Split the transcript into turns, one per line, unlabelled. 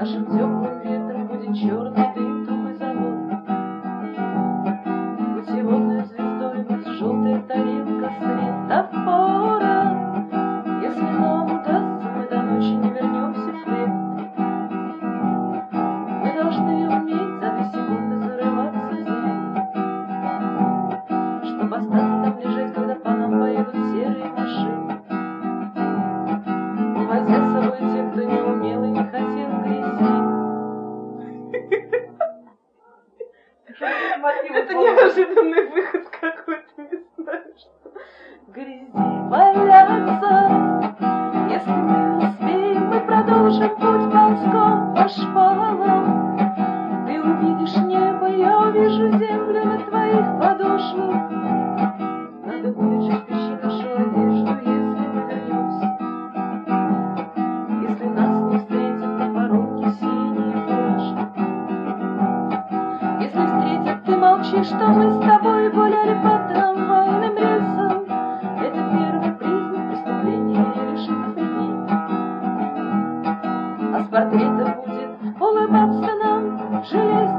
Нашим теплым ветром будет черный дым, тухлый завод. Путеводной звездой будет желтая тарелка светофора. Если нам удастся, мы до ночи не вернемся в хлеб. Мы должны уметь за 2 секунды зарываться в землю, чтоб остаться там лежать, когда по нам поедут серые машины, увозя с собой тех, кто не умел и не хотел грязи. Это неожиданный выход какой-то, не знаю, что. Грязи валяться. Если мы успеем, мы продолжим путь ползком по шпалам. Ты увидишь небо, я увижу землю на твоих подошвах. Надо будет жестче нашу одежду, если мы вернемся. Если нас не встретят на паромке синие флажки. Если встретят, ты молчи, что мы с тобой гуляли по трамвайным рельсам. Это первый признак преступления или шизофрении. А с портрета будет улыбаться нам железо.